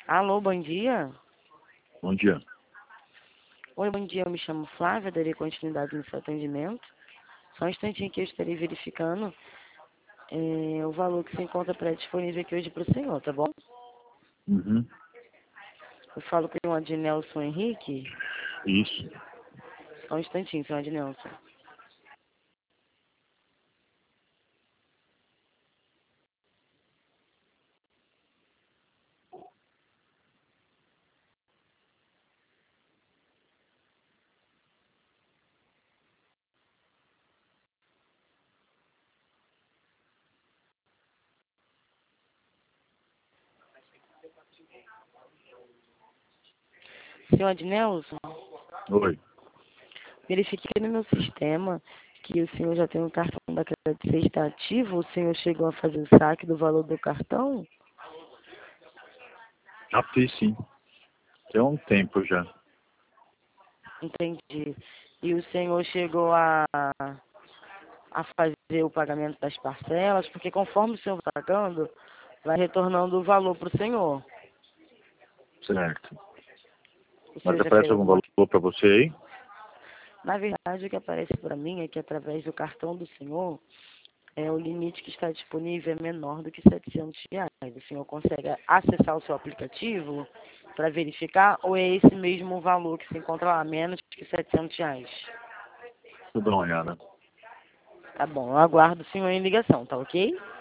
Alô, bom dia. Bom dia. Oi, bom dia, eu me chamo Flávia, darei continuidade no seu atendimento. Só um instantinho que eu estarei verificando o valor que se encontra pré-disponível aqui hoje para o senhor, tá bom? Uhum. Eu falo com o Adnelson Henrique. Isso. Só um instantinho, senhor Adnelson. Senhor Adnelson, Oi. verifiquei no meu sistema que o senhor já tem um cartão da Crédito C está ativo. O senhor chegou a fazer o saque do valor do cartão? Já fiz, sim. Tem um tempo já. Entendi. E o senhor chegou a fazer o pagamento das parcelas, porque conforme o senhor vai pagando, vai retornando o valor para o senhor. Certo. O Mas senhor já aparece fez algum alguma... valor para você aí? Na verdade, o que aparece para mim é que através do cartão do senhor, o limite que está disponível é menor do que R$ 700. O senhor consegue acessar o seu aplicativo para verificar, ou é esse mesmo valor que se encontra lá, menos que R$ 700? Vou dar uma olhada. Tá bom, eu aguardo o senhor em ligação, tá ok?